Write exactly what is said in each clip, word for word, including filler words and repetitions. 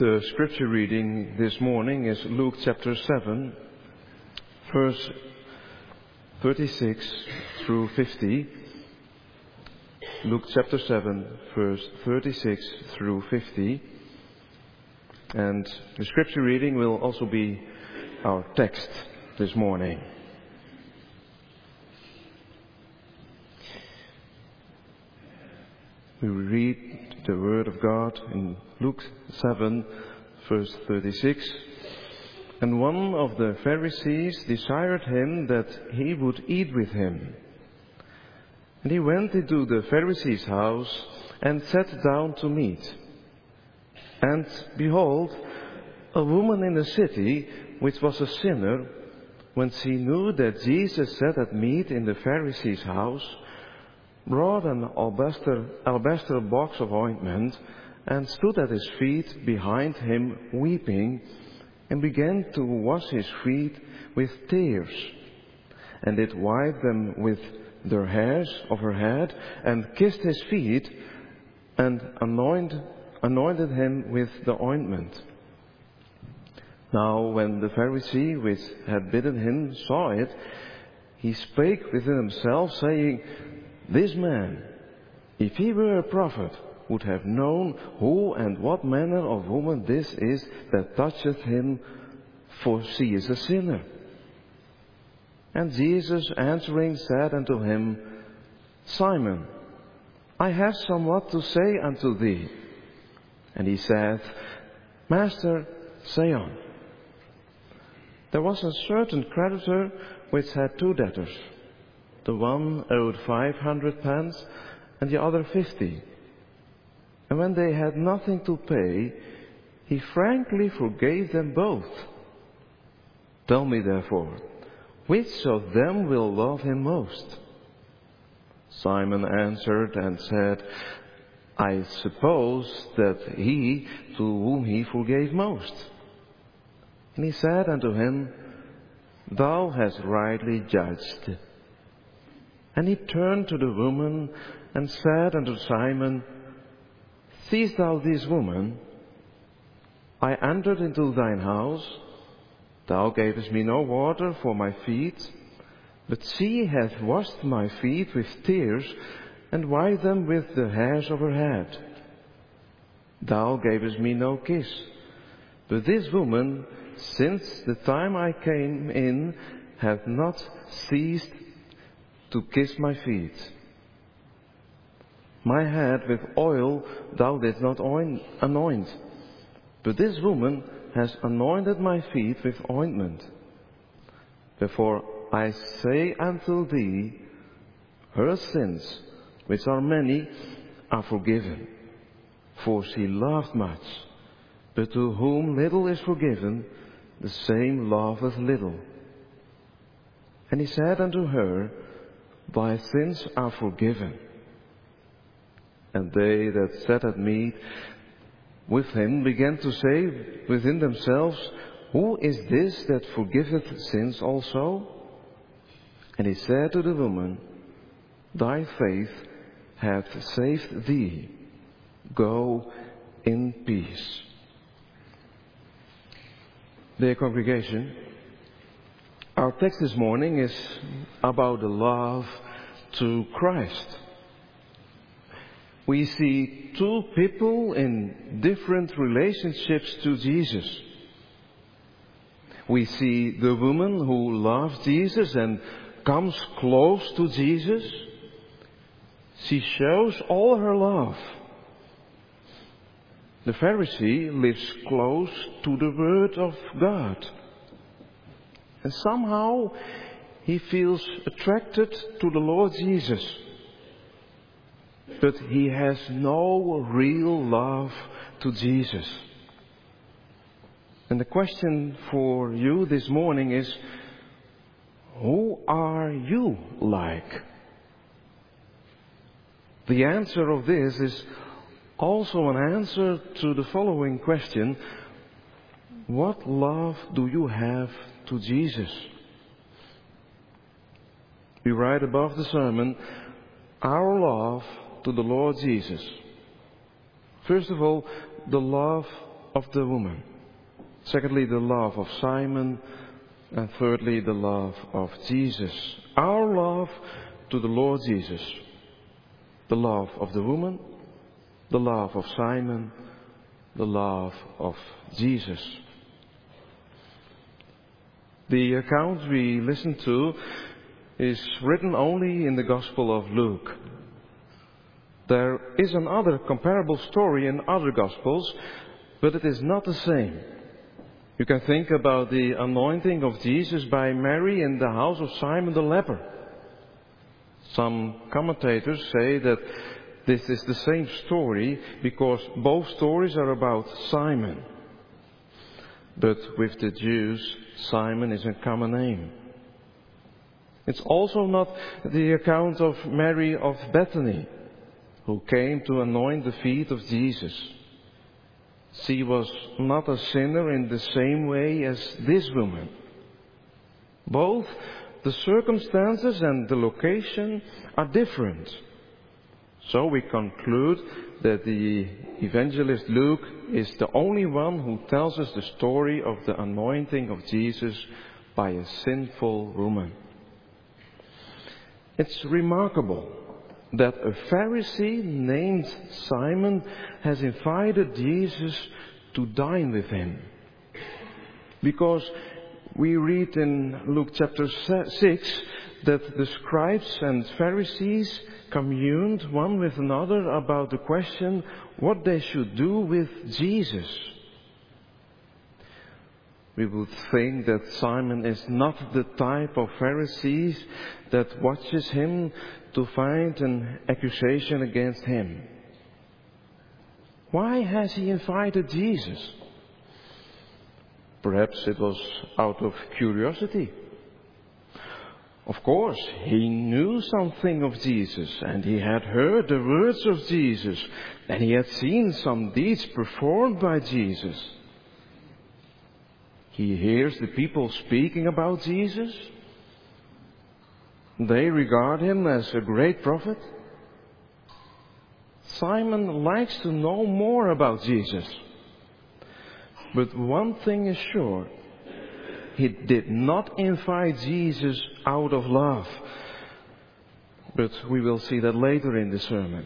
The scripture reading this morning is Luke chapter seven, verse thirty-six through fifty. Luke chapter seven, verse thirty-six through fifty. And the scripture reading will also be our text this morning. We read the word of God in Luke seven, verse thirty-six. And one of the Pharisees desired him that he would eat with him. And he went into the Pharisee's house and sat down to meat. And behold, a woman in the city, which was a sinner, when she knew that Jesus sat at meat in the Pharisee's house, brought an alabaster, alabaster box of ointment and stood at his feet behind him weeping, and began to wash his feet with tears, and did wipe them with the hairs of her head, and kissed his feet, and anoint, anointed him with the ointment. Now when the Pharisee which had bidden him saw it, he spake within himself, saying, This man, if he were a prophet, would have known who and what manner of woman this is that toucheth him, for she is a sinner. And Jesus answering said unto him, Simon, I have somewhat to say unto thee. And he said, Master, say on. There was a certain creditor which had two debtors. The one owed five hundred pence, and the other fifty. And when they had nothing to pay, he frankly forgave them both. Tell me therefore, which of them will love him most? Simon answered and said, I suppose that he to whom he forgave most. And he said unto him, Thou hast rightly judged. And he turned to the woman and said unto Simon, Seest thou this woman? I entered into thine house. Thou gavest me no water for my feet, but she hath washed my feet with tears, and wiped them with the hairs of her head. Thou gavest me no kiss, but this woman, since the time I came in, hath not ceased to kiss my feet. My head with oil thou didst not anoint, but this woman has anointed my feet with ointment. Therefore I say unto thee, her sins, which are many, are forgiven, for she loved much. But to whom little is forgiven, the same loveth little. And he said unto her, Thy sins are forgiven. And they that sat at meat with him began to say within themselves, Who is this that forgiveth sins also? And he said to the woman, Thy faith hath saved thee. Go in peace. Dear congregation, our text this morning is about the love to Christ. We see two people in different relationships to Jesus. We see the woman who loves Jesus and comes close to Jesus. She shows all her love. The Pharisee lives close to the Word of God. And somehow he feels attracted to the Lord Jesus. But he has no real love to Jesus. And the question for you this morning is, who are you like? The answer of this is also an answer to the following question: what love do you have to Jesus? We write above the sermon, our love to the Lord Jesus. First of all, the love of the woman. Secondly, the love of Simon. And thirdly, the love of Jesus. Our love to the Lord Jesus. The love of the woman, the love of Simon, the love of Jesus. The account we listen to is written only in the Gospel of Luke. There is another comparable story in other Gospels, but it is not the same. You can think about the anointing of Jesus by Mary in the house of Simon the leper. Some commentators say that this is the same story because both stories are about Simon. But with the Jews, Simon is a common name. It's also not the account of Mary of Bethany, who came to anoint the feet of Jesus. She was not a sinner in the same way as this woman. Both the circumstances and the location are different. So we conclude that the evangelist Luke is the only one who tells us the story of the anointing of Jesus by a sinful woman. It's remarkable that a Pharisee named Simon has invited Jesus to dine with him. Because we read in Luke chapter six that the scribes and Pharisees communed one with another about the question what they should do with Jesus. We would think that Simon is not the type of Pharisees that watches him to find an accusation against him. Why has he invited Jesus? Perhaps it was out of curiosity. Of course, he knew something of Jesus, and he had heard the words of Jesus, and he had seen some deeds performed by Jesus. He hears the people speaking about Jesus. They regard him as a great prophet. Simon likes to know more about Jesus. But one thing is sure. He did not invite Jesus out of love. But we will see that later in the sermon.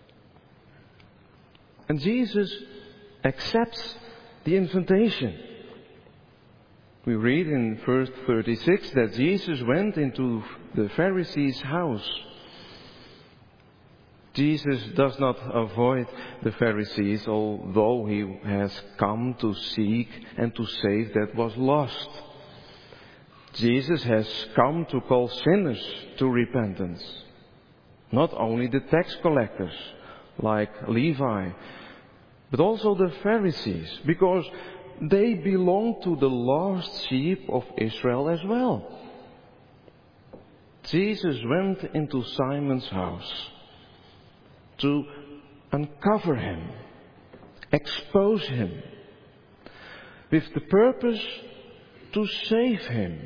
And Jesus accepts the invitation. We read in verse thirty-six that Jesus went into the Pharisees' house. Jesus does not avoid the Pharisees, although he has come to seek and to save that was lost. Jesus has come to call sinners to repentance. Not only the tax collectors, like Levi, but also the Pharisees, because they belong to the lost sheep of Israel as well. Jesus went into Simon's house to uncover him, expose him, with the purpose to save him.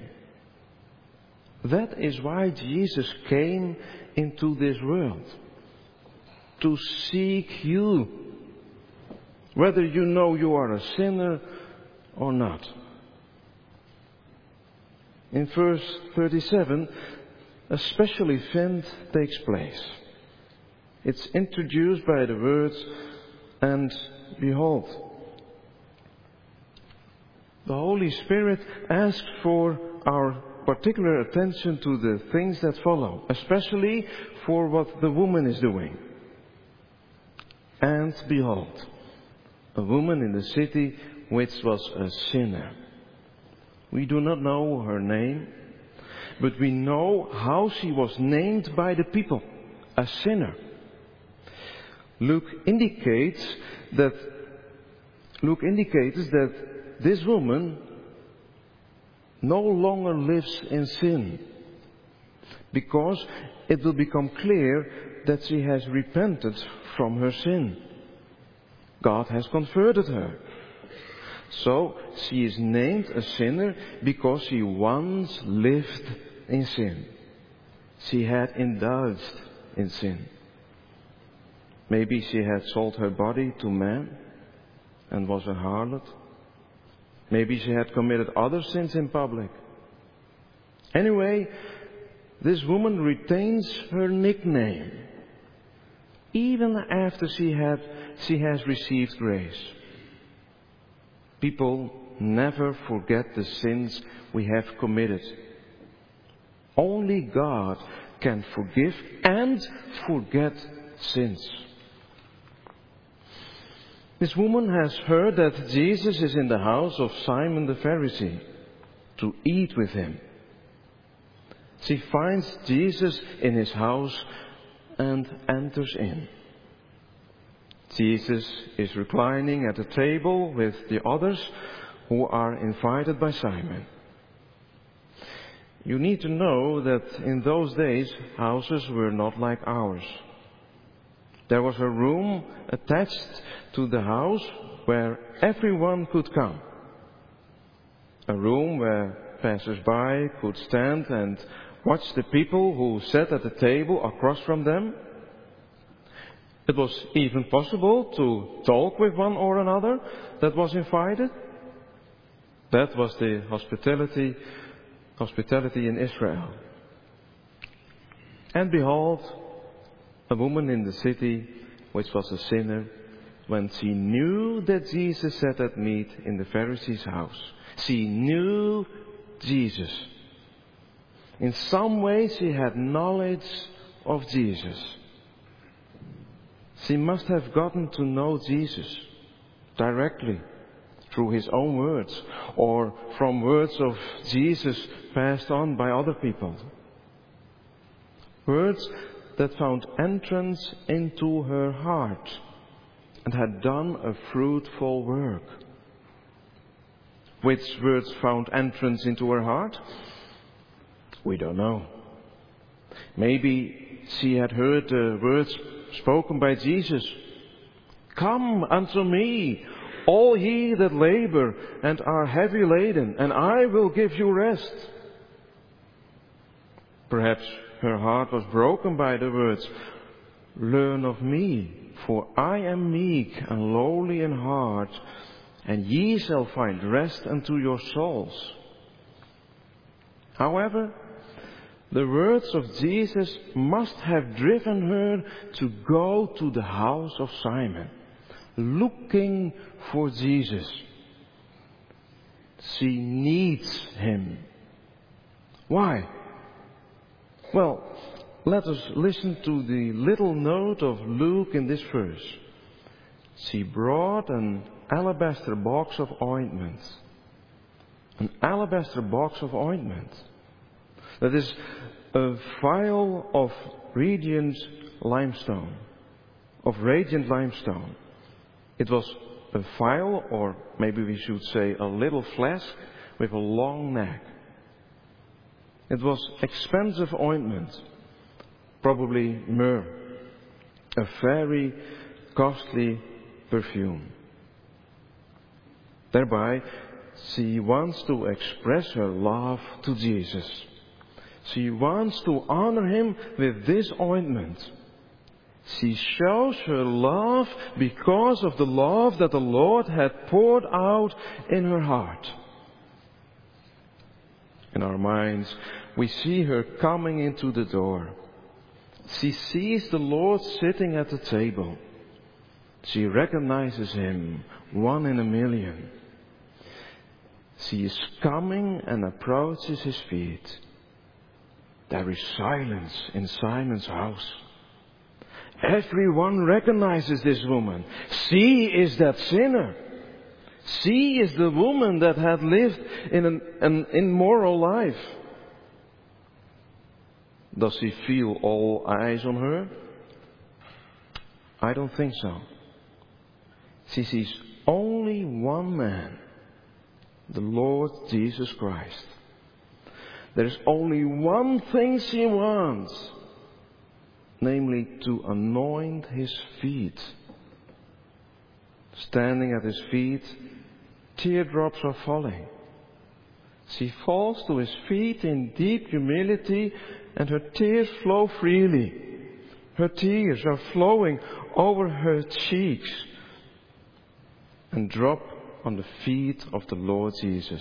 That is why Jesus came into this world, to seek you, whether you know you are a sinner or not. In verse thirty-seven, a special event takes place. It's introduced by the words, and behold. The Holy Spirit asks for our particular attention to the things that follow, especially for what the woman is doing. And behold, a woman in the city which was a sinner. We do not know her name, but we know how she was named by the people, a sinner. Luke indicates that Luke indicates that this woman no longer lives in sin, because it will become clear that she has repented from her sin. God has converted her. So she is named a sinner because she once lived in sin. She had indulged in sin. Maybe she had sold her body to man, and was a harlot. Maybe she had committed other sins in public. Anyway, this woman retains her nickname, even after she had she has received grace. People never forget the sins we have committed. Only God can forgive and forget sins. This woman has heard that Jesus is in the house of Simon the Pharisee to eat with him. She finds Jesus in his house and enters in. Jesus is reclining at a table with the others who are invited by Simon. You need to know that in those days houses were not like ours. There was a room attached to the house where everyone could come. A room where passers-by could stand and watch the people who sat at the table across from them. It was even possible to talk with one or another that was invited. That was the hospitality, hospitality in Israel. And behold, a woman in the city, which was a sinner, when she knew that Jesus sat at meat in the Pharisee's house, she knew Jesus. In some way she had knowledge of Jesus. She must have gotten to know Jesus directly through his own words or from words of Jesus passed on by other people. Words that found entrance into her heart and had done a fruitful work. Which words found entrance into her heart? We don't know. Maybe she had heard the words spoken by Jesus. Come unto me, all ye that labor and are heavy laden, and I will give you rest. Perhaps her heart was broken by the words, learn of me, for I am meek and lowly in heart, and ye shall find rest unto your souls. However, the words of Jesus must have driven her to go to the house of Simon, looking for Jesus. She needs him. Why? Well, let us listen to the little note of Luke in this verse. She brought an alabaster box of ointment. An alabaster box of ointment. That is a vial of radiant limestone, of radiant limestone. It was a vial, or maybe we should say a little flask with a long neck. It was expensive ointment, probably myrrh, a very costly perfume. Thereby, she wants to express her love to Jesus. She wants to honor him with this ointment. She shows her love because of the love that the Lord had poured out in her heart. In our minds, we see her coming into the door. She sees the Lord sitting at the table. She recognizes him, one in a million. She is coming and approaches his feet. There is silence in Simon's house. Everyone recognizes this woman. She is that sinner. She is the woman that had lived in an, an immoral life. Does she feel all eyes on her? I don't think so. She sees only one man, the Lord Jesus Christ. There's only one thing she wants, namely to anoint his feet. Standing at his feet, teardrops are falling. She falls to his feet in deep humility, and her tears flow freely. Her tears are flowing over her cheeks. and drop on the feet of the Lord Jesus.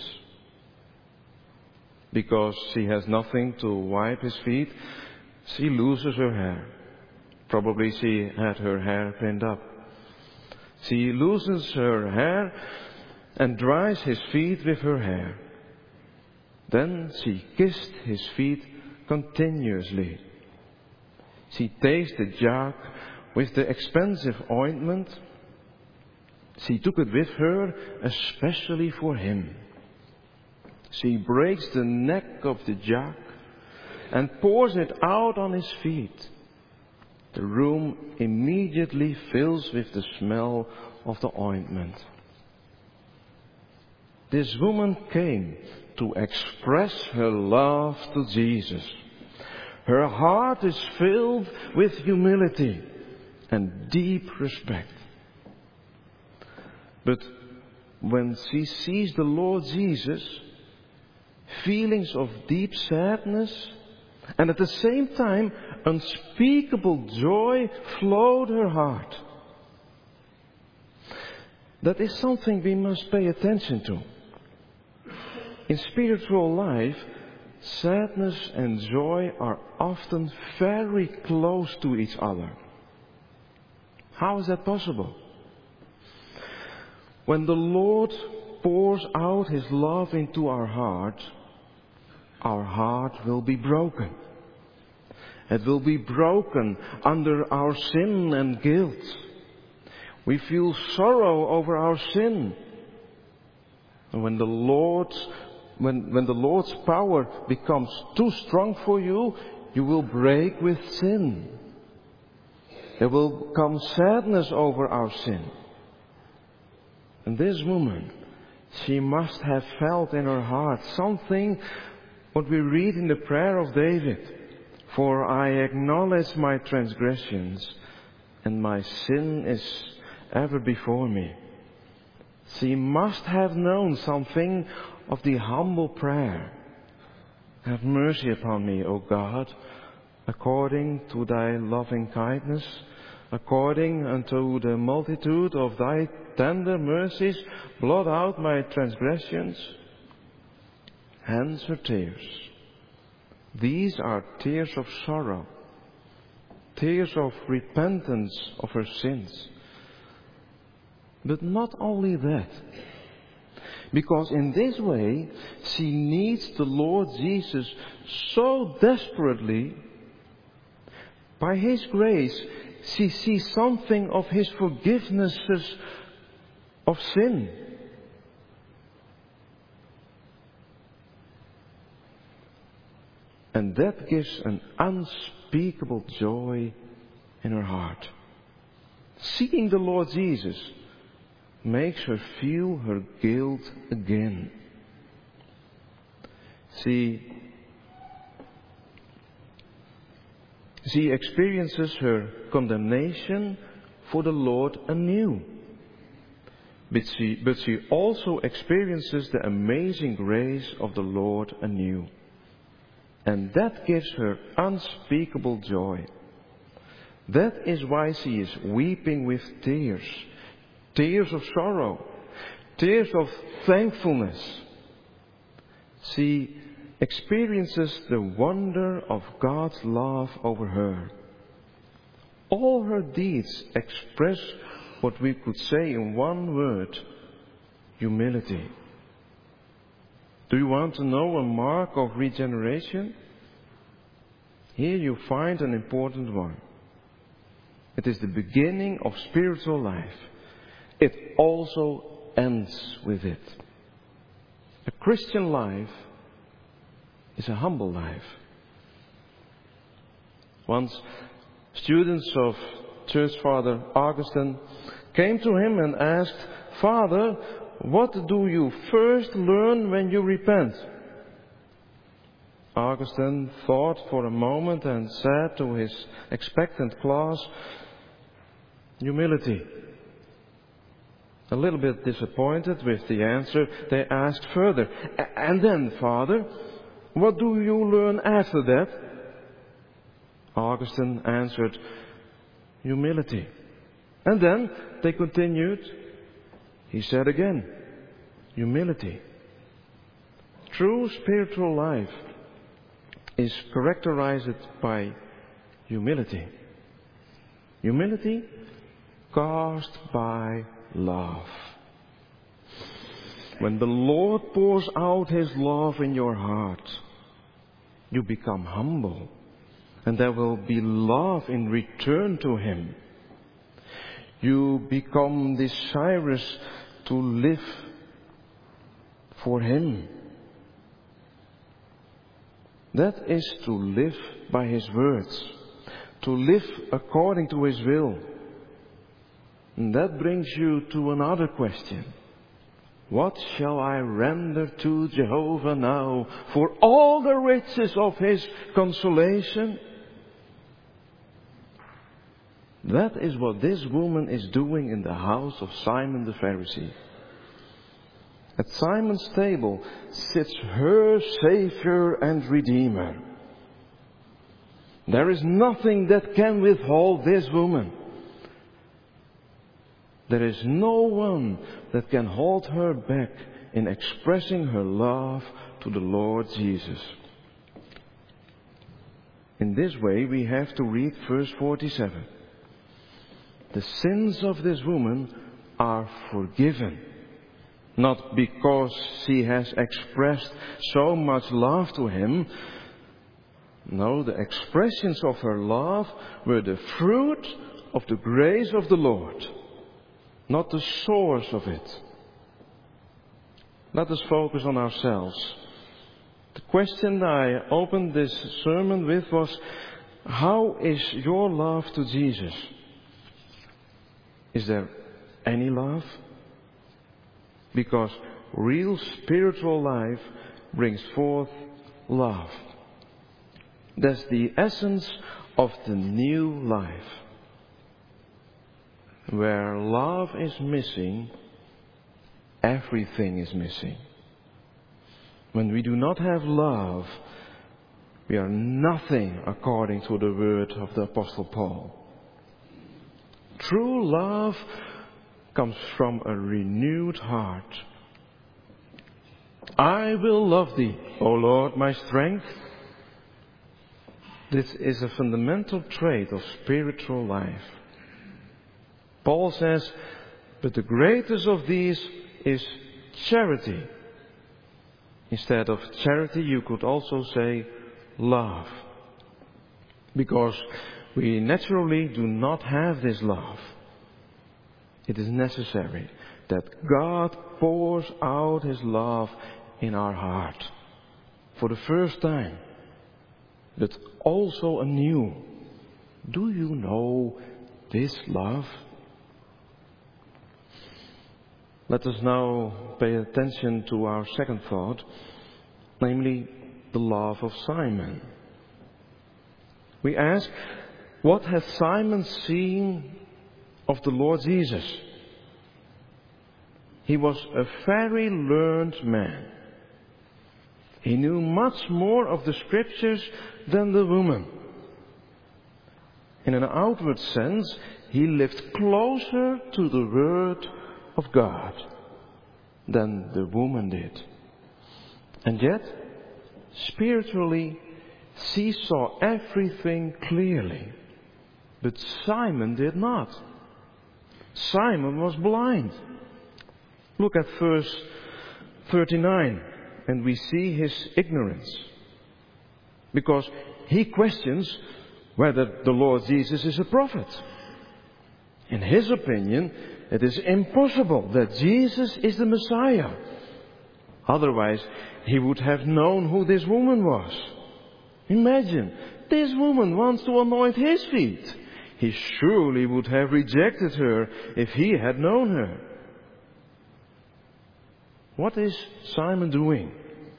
Because she has nothing to wipe his feet, she loses her hair. Probably she had her hair pinned up. She loosens her hair and dries his feet with her hair. Then she kissed his feet continuously. She takes the jug with the expensive ointment. She took it with her especially for him. She breaks the neck of the jug and pours it out on his feet. The room immediately fills with the smell of the ointment. This woman came to express her love to Jesus. Her heart is filled with humility and deep respect. But when she sees the Lord Jesus, feelings of deep sadness and at the same time unspeakable joy flowed her heart. That is something we must pay attention to. In spiritual life, sadness and joy are often very close to each other. How is that possible? When the Lord pours out His love into our heart, our heart will be broken. It will be broken under our sin and guilt. We feel sorrow over our sin. And when the Lord, when, when the Lord's power becomes too strong for you, you will break with sin. There will come sadness over our sin. And this woman, she must have felt in her heart something what we read in the prayer of David. For I acknowledge my transgressions, and my sin is ever before me. She must have known something of the humble prayer. Have mercy upon me, O God, according to thy loving kindness, according unto the multitude of thy tender mercies, blot out my transgressions. Hence her tears. These are tears of sorrow, tears of repentance of her sins. But not only that, because in this way she needs the Lord Jesus so desperately. By His grace, she sees something of His forgivenesses of sin. And that gives an unspeakable joy in her heart. Seeing the Lord Jesus makes her feel her guilt again. She, she experiences her condemnation for the Lord anew. But she, but she also experiences the amazing grace of the Lord anew. And that gives her unspeakable joy. That is why she is weeping with tears. Tears of sorrow. Tears of thankfulness. She experiences the wonder of God's love over her. All her deeds express what we could say in one word: humility. Do you want to know a mark of regeneration? Here you find an important one. It is the beginning of spiritual life. It also ends with it. A Christian life is a humble life. Once, students of Church Father Augustine came to him and asked, "Father, what do you first learn when you repent?" Augustine thought for a moment and said to his expectant class, "Humility." A little bit disappointed with the answer, they asked further, "And then, Father, what do you learn after that?" Augustine answered, "Humility." And then they continued, He said again, humility. True spiritual life is characterized by humility. Humility caused by love. When the Lord pours out His love in your heart, you become humble, and there will be love in return to Him. You become desirous to live for Him. That is to live by His words, to live according to His will. And that brings you to another question. What shall I render to Jehovah now for all the riches of His consolation? That is what this woman is doing in the house of Simon the Pharisee. At Simon's table sits her Savior and Redeemer. There is nothing that can withhold this woman. There is no one that can hold her back in expressing her love to the Lord Jesus. In this way, we have to read verse forty-seven. The sins of this woman are forgiven, not because she has expressed so much love to Him. No, the expressions of her love were the fruit of the grace of the Lord, not the source of it. Let us focus on ourselves. The question I opened this sermon with was, how is your love to Jesus? Is there any love? Because real spiritual life brings forth love. That's the essence of the new life. Where love is missing, everything is missing. When we do not have love, we are nothing according to the word of the Apostle Paul. True love comes from a renewed heart. I will love thee, O Lord, my strength. This is a fundamental trait of spiritual life. Paul says, but the greatest of these is charity. Instead of charity, you could also say love. Because we naturally do not have this love. It is necessary that God pours out His love in our heart for the first time, but also anew. Do you know this love? Let us now pay attention to our second thought, namely the love of Simon. We ask, what has Simon seen of the Lord Jesus? He was a very learned man. He knew much more of the Scriptures than the woman. In an outward sense, he lived closer to the Word of God than the woman did. And yet, spiritually, she saw everything clearly. But Simon did not. Simon was blind. Look at verse thirty-nine, and we see his ignorance. Because he questions whether the Lord Jesus is a prophet. In his opinion, it is impossible that Jesus is the Messiah. Otherwise, he would have known who this woman was. Imagine, this woman wants to anoint his feet. He surely would have rejected her if he had known her. What is Simon doing?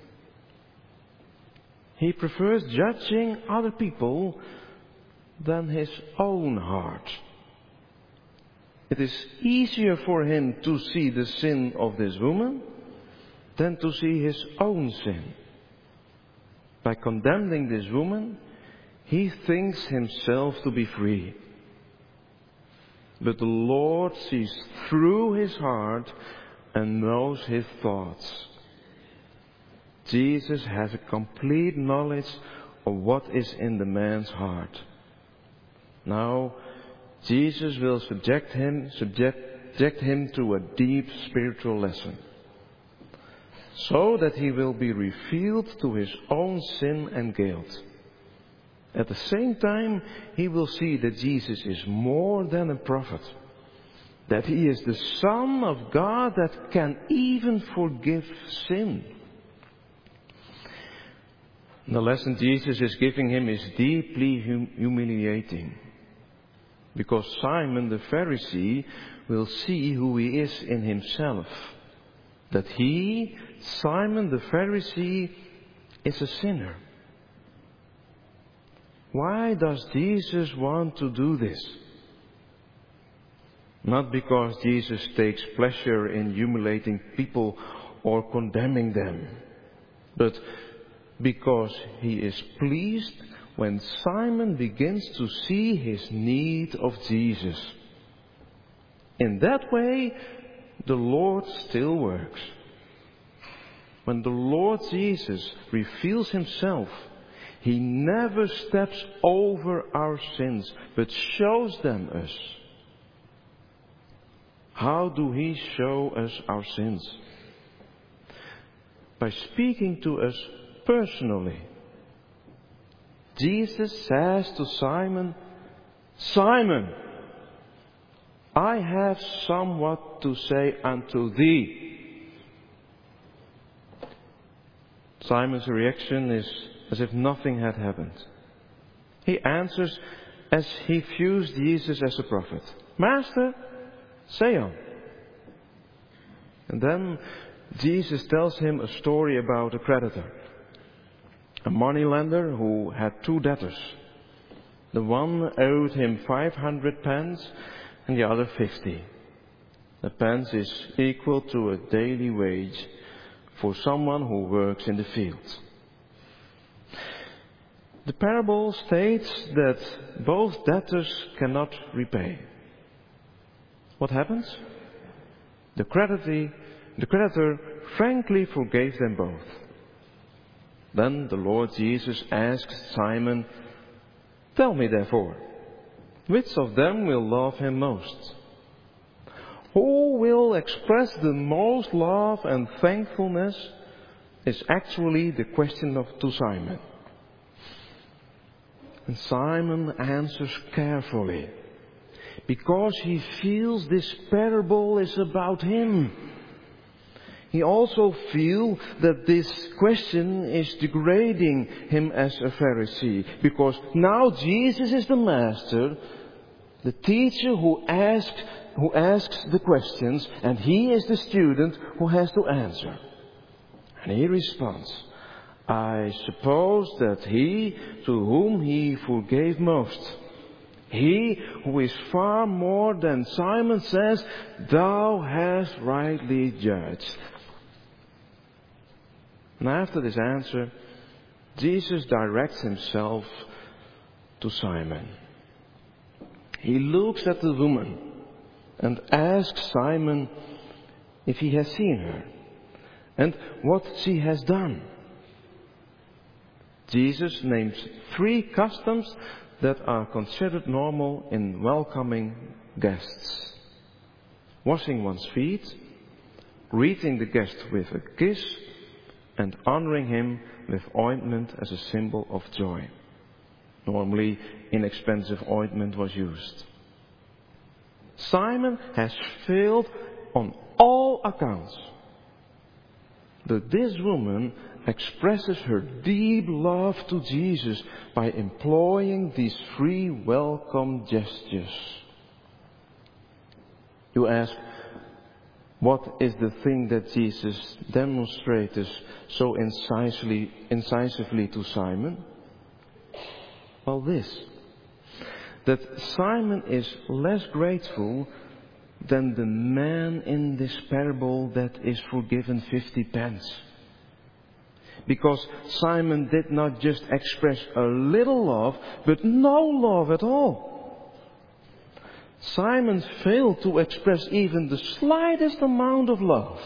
He prefers judging other people than his own heart. It is easier for him to see the sin of this woman than to see his own sin. By condemning this woman, he thinks himself to be free. But the Lord sees through his heart and knows his thoughts. Jesus has a complete knowledge of what is in the man's heart. Now, Jesus will subject him, subject him to a deep spiritual lesson, so that he will be revealed to his own sin and guilt. At the same time, he will see that Jesus is more than a prophet, that he is the Son of God that can even forgive sin. The lesson Jesus is giving him is deeply hum- humiliating, because Simon the Pharisee will see who he is in himself, that he, Simon the Pharisee, is a sinner. Why does Jesus want to do this? Not because Jesus takes pleasure in humiliating people or condemning them, but because he is pleased when Simon begins to see his need of Jesus. In that way, the Lord still works. When the Lord Jesus reveals himself, he never steps over our sins, but shows them us. How do he show us our sins? By speaking to us personally. Jesus says to Simon, Simon, I have somewhat to say unto thee. Simon's reaction is as if nothing had happened. He answers as he views Jesus as a prophet. Master, say on. And then Jesus tells him a story about a creditor, a moneylender who had two debtors. The one owed him five hundred pence and the other fifty. The pence is equal to a daily wage for someone who works in the fields. The parable states that both debtors cannot repay. What happens? The creditor, the creditor frankly forgave them both. Then the Lord Jesus asked Simon, Tell me therefore, which of them will love him most? Who will express the most love and thankfulness is actually the question of to Simon. And Simon answers carefully, because he feels this parable is about him. He also feels that this question is degrading him as a Pharisee, because now Jesus is the master, the teacher who asks, who asks the questions, and he is the student who has to answer. And he responds, I suppose that he to whom he forgave most, he who is far more than Simon says, Thou hast rightly judged. And after this answer, Jesus directs himself to Simon. He looks at the woman and asks Simon if he has seen her and what she has done. Jesus names three customs that are considered normal in welcoming guests: washing one's feet, greeting the guest with a kiss, and honoring him with ointment as a symbol of joy. Normally, inexpensive ointment was used. Simon has failed on all accounts. But this woman expresses her deep love to Jesus by employing these three welcome gestures. You ask, what is the thing that Jesus demonstrates so incisively, incisively to Simon? Well, this, that Simon is less grateful than the man in this parable that is forgiven fifty pence. Because Simon did not just express a little love, but no love at all. Simon failed to express even the slightest amount of love.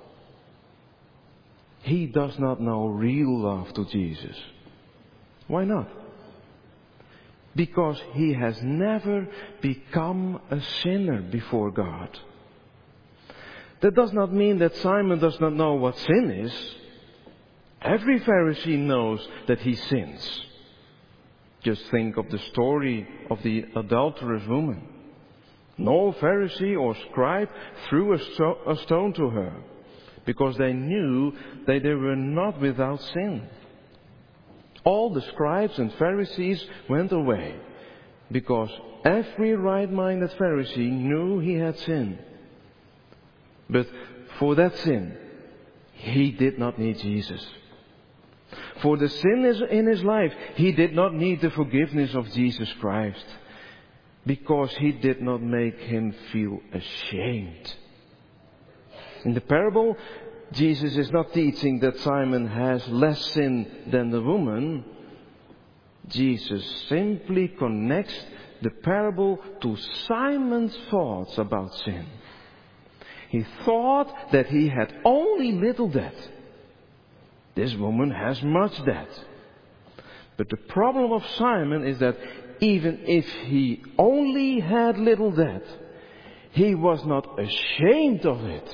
He does not know real love to Jesus. Why not? Because he has never become a sinner before God. That does not mean that Simon does not know what sin is. Every Pharisee knows that he sins. Just think of the story of the adulterous woman. No Pharisee or scribe threw a, sto- a stone to her, because they knew that they were not without sin. All the scribes and Pharisees went away, because every right-minded Pharisee knew he had sinned. But for that sin, he did not need Jesus. For the sin in his life, he did not need the forgiveness of Jesus Christ, because he did not make him feel ashamed. In the parable, Jesus is not teaching that Simon has less sin than the woman. Jesus simply connects the parable to Simon's thoughts about sin. He thought that he had only little debt. This woman has much debt. But the problem of Simon is that even if he only had little debt, he was not ashamed of it.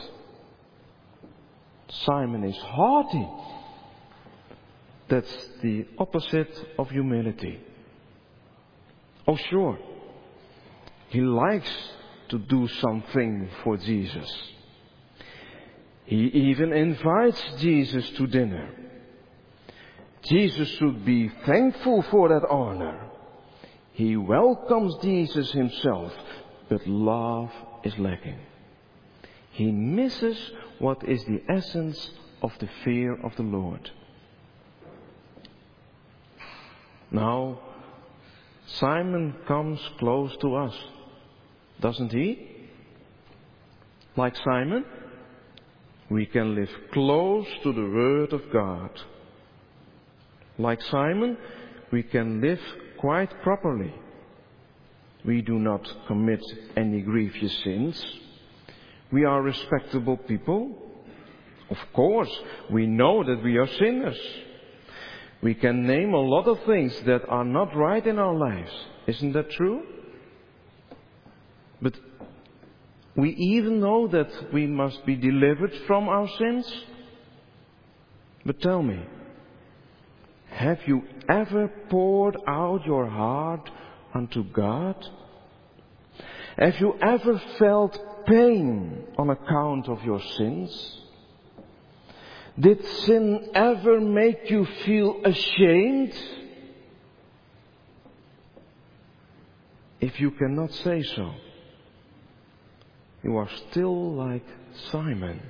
Simon is haughty. That's the opposite of humility. Oh, sure. He likes to do something for Jesus. He even invites Jesus to dinner. Jesus should be thankful for that honor. He welcomes Jesus himself, but love is lacking. He misses what is the essence of the fear of the Lord. Now, Simon comes close to us, doesn't he? Like Simon, we can live close to the Word of God. Like Simon, we can live quite properly. We do not commit any grievous sins. We are respectable people. Of course, we know that we are sinners. We can name a lot of things that are not right in our lives. Isn't that true? But we even know that we must be delivered from our sins. But tell me, have you ever poured out your heart unto God? Have you ever felt pain on account of your sins? Did sin ever make you feel ashamed? If you cannot say so, you are still like Simon.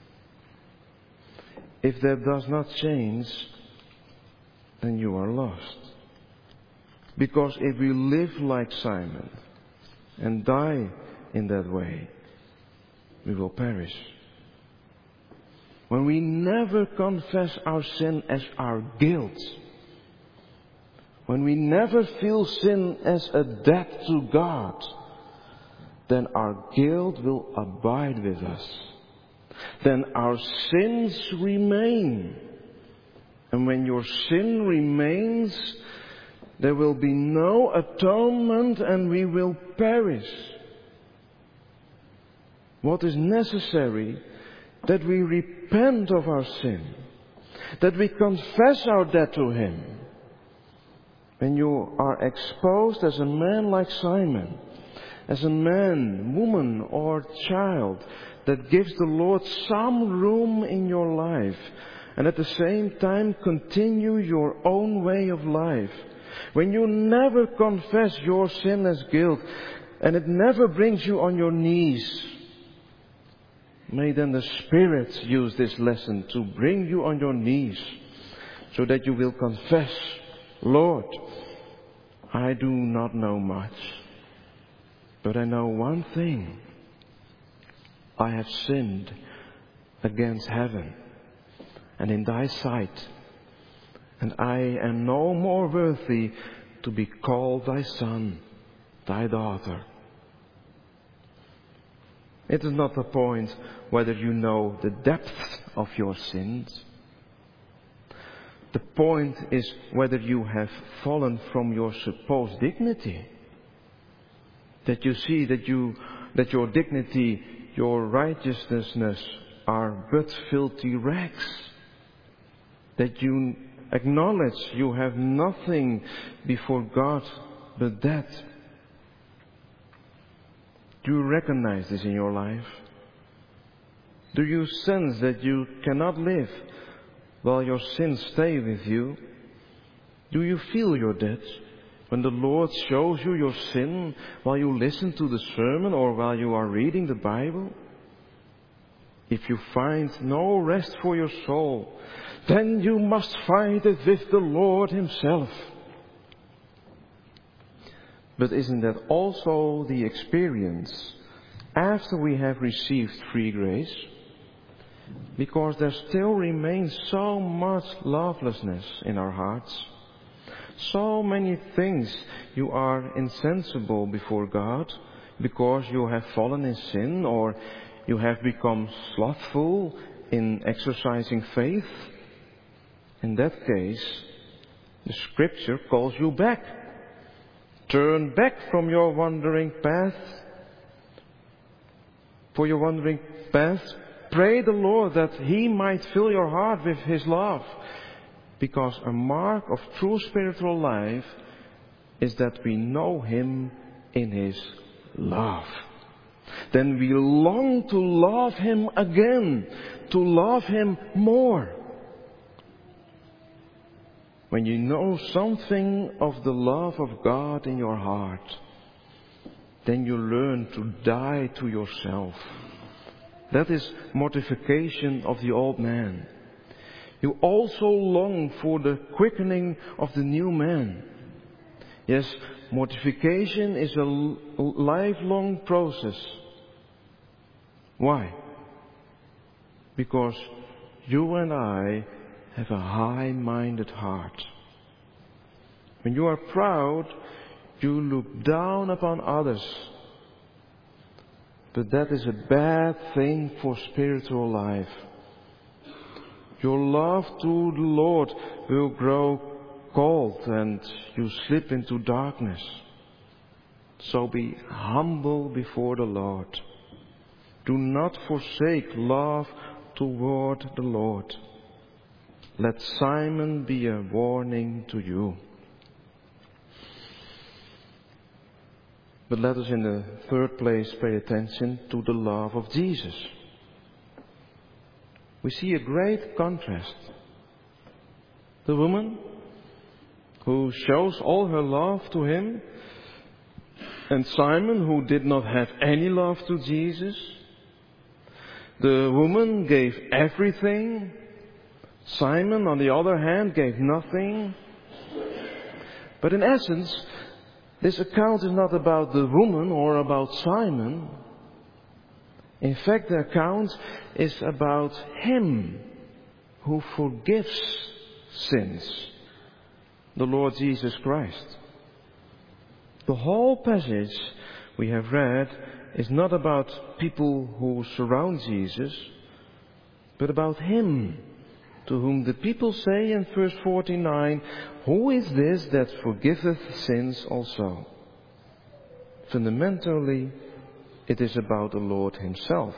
If that does not change, then you are lost. Because if we live like Simon and die in that way, we will perish. When we never confess our sin as our guilt, when we never feel sin as a debt to God, then our guilt will abide with us. Then our sins remain. And when your sin remains, there will be no atonement and we will perish. What is necessary? That we repent of our sin. That we confess our debt to Him. When you are exposed as a man like Simon, as a man, woman or child that gives the Lord some room in your life and at the same time continue your own way of life. When you never confess your sin as guilt and it never brings you on your knees, may then the Spirit use this lesson to bring you on your knees so that you will confess, Lord, I do not know much, but I know one thing. I have sinned against heaven and in thy sight, and I am no more worthy to be called thy son, thy daughter. It is not the point whether you know the depth of your sins. The point is whether you have fallen from your supposed dignity. That you see that you, that your dignity, your righteousness are but filthy rags. That you acknowledge you have nothing before God but that. Do you recognize this in your life? Do you sense that you cannot live while your sins stay with you? Do you feel your debt when the Lord shows you your sin while you listen to the sermon or while you are reading the Bible? If you find no rest for your soul, then you must find it with the Lord Himself. But isn't that also the experience after we have received free grace? Because there still remains so much lovelessness in our hearts. So many things you are insensible before God because you have fallen in sin or you have become slothful in exercising faith. In that case, the Scripture calls you back. Turn back from your wandering path. For your wandering path, pray the Lord that He might fill your heart with His love. Because a mark of true spiritual life is that we know Him in His love. Then we long to love Him again, to love Him more. When you know something of the love of God in your heart, then you learn to die to yourself. That is mortification of the old man. You also long for the quickening of the new man. Yes, mortification is a lifelong process. Why? Because you and I have a high-minded heart. When you are proud, you look down upon others. But that is a bad thing for spiritual life. Your love to the Lord will grow cold and you slip into darkness. So be humble before the Lord. Do not forsake love toward the Lord. Let Simon be a warning to you. But let us in the third place pay attention to the love of Jesus. We see a great contrast. The woman who shows all her love to Him, and Simon who did not have any love to Jesus. The woman gave everything. Simon, on the other hand, gave nothing. But in essence, this account is not about the woman or about Simon. In fact, the account is about Him who forgives sins, the Lord Jesus Christ. The whole passage we have read is not about people who surround Jesus, but about Him, to whom the people say in verse forty-nine, "Who is this that forgiveth sins also?" Fundamentally, it is about the Lord Himself.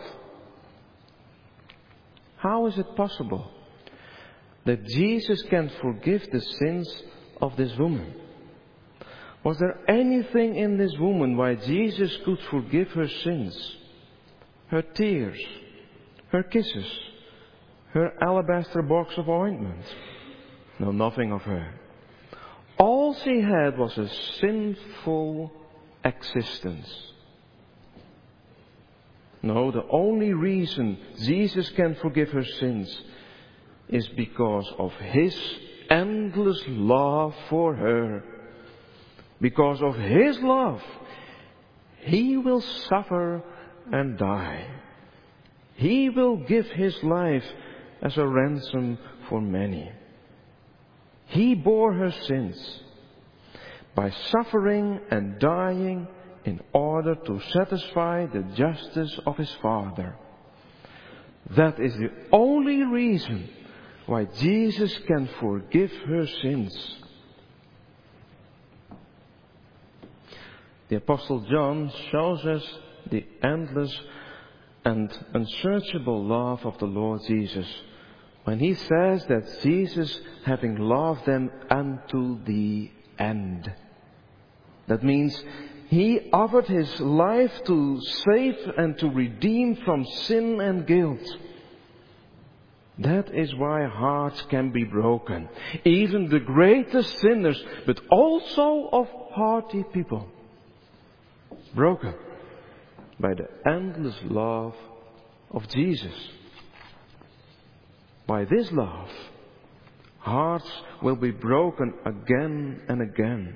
How is it possible that Jesus can forgive the sins of this woman? Was there anything in this woman why Jesus could forgive her sins? Her tears, her kisses, her alabaster box of ointment? No, nothing of her. All she had was a sinful existence. No, the only reason Jesus can forgive her sins is because of His endless love for her. Because of His love, He will suffer and die. He will give His life as a ransom for many. He bore her sins. By suffering and dying, in order to satisfy the justice of his Father. That is the only reason why Jesus can forgive her sins. The Apostle John shows us the endless and unsearchable love of the Lord Jesus when he says that Jesus, having loved them unto the end. That means he offered his life to save and to redeem from sin and guilt. That is why hearts can be broken, even the greatest sinners, but also of haughty people. Broken by the endless love of Jesus. By this love, hearts will be broken again and again.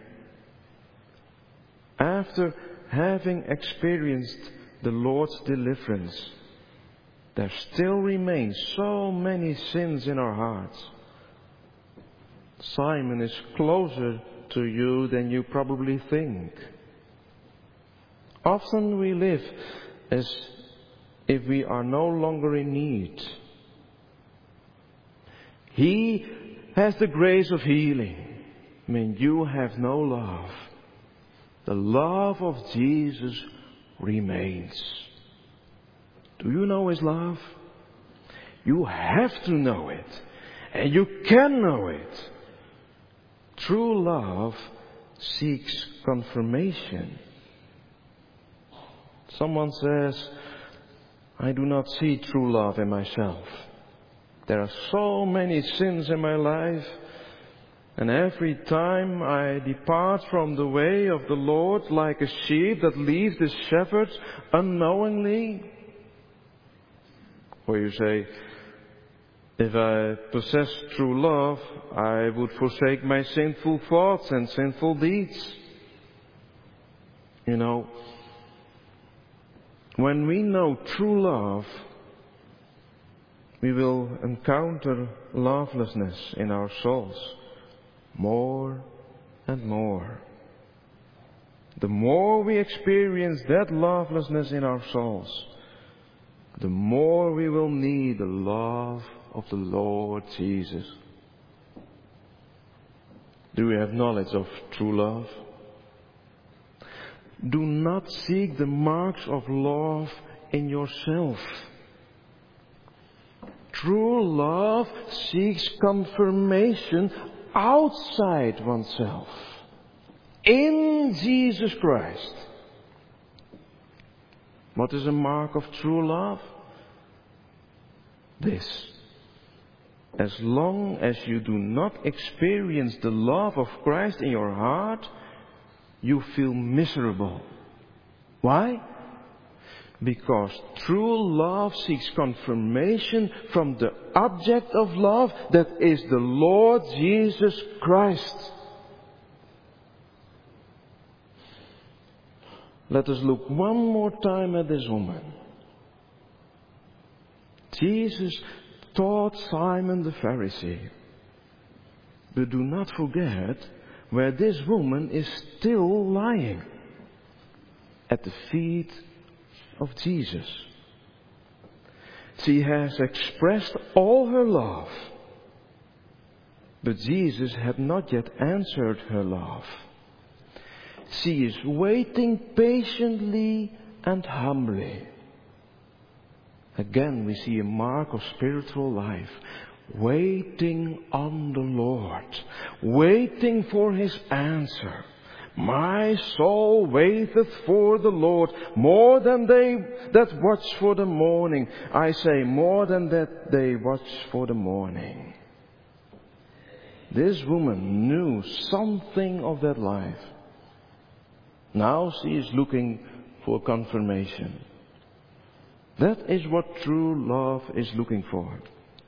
After having experienced the Lord's deliverance, there still remain so many sins in our hearts. Simon is closer to you than you probably think. Often we live as if we are no longer in need. He has the grace of healing when you have no love. The love of Jesus remains. Do you know his love? You have to know it. And you can know it. True love seeks confirmation. Someone says, I do not see true love in myself. There are so many sins in my life, and every time I depart from the way of the Lord like a sheep that leaves the shepherd unknowingly. Or you say, if I possess true love, I would forsake my sinful thoughts and sinful deeds. You know, when we know true love, we will encounter lovelessness in our souls more and more. The more we experience that lovelessness in our souls, the more we will need the love of the Lord Jesus. Do we have knowledge of true love? Do not seek the marks of love in yourself. True love seeks confirmation outside oneself, in Jesus Christ. What is a mark of true love? This. As long as you do not experience the love of Christ in your heart, you feel miserable. Why? Because true love seeks confirmation from the object of love, that is the Lord Jesus Christ. Let us look one more time at this woman. Jesus taught Simon the Pharisee. But do not forget where this woman is still lying. At the feet of Jesus. She has expressed all her love. But Jesus had not yet answered her love. She is waiting patiently and humbly. Again, we see a mark of spiritual life. Waiting on the Lord. Waiting for His answer. My soul waiteth for the Lord more than they that watch for the morning. I say more than that they watch for the morning. This woman knew something of that life. Now she is looking for confirmation. That is what true love is looking for.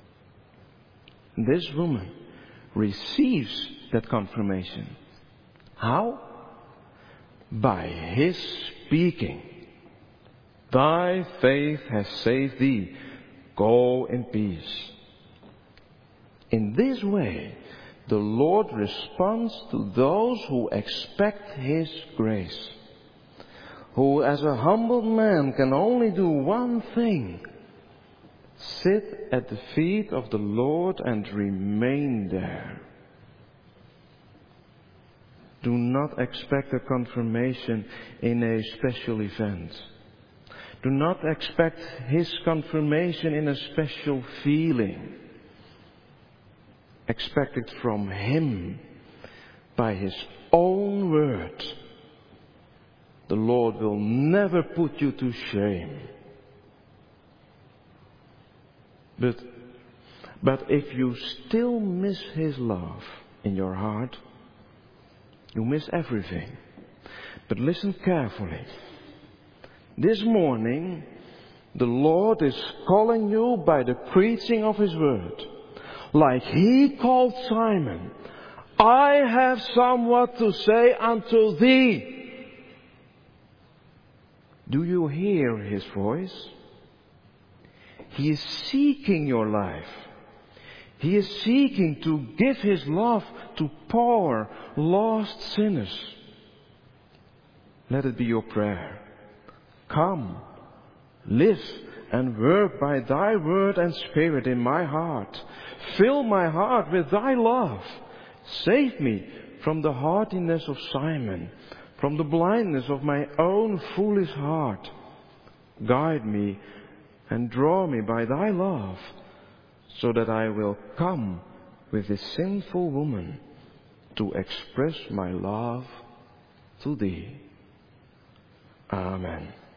This woman receives that confirmation. How? By His speaking. Thy faith has saved thee. Go in peace. In this way, the Lord responds to those who expect His grace. who as a humble man can only do one thing: sit at the feet of the Lord and remain there. Do not expect a confirmation in a special event. Do not expect His confirmation in a special feeling. Expect it from Him by His own word. The Lord will never put you to shame. But, but if you still miss His love in your heart, you miss everything. But listen carefully. This morning, the Lord is calling you by the preaching of His word. Like He called Simon, I have somewhat to say unto thee. Do you hear His voice? He is seeking your life. He is seeking to give His love to poor, lost sinners. Let it be your prayer. Come, live and work by Thy word and Spirit in my heart. Fill my heart with Thy love. Save me from the hardiness of Simon, from the blindness of my own foolish heart. Guide me and draw me by Thy love, so that I will come with this sinful woman to express my love to Thee. Amen.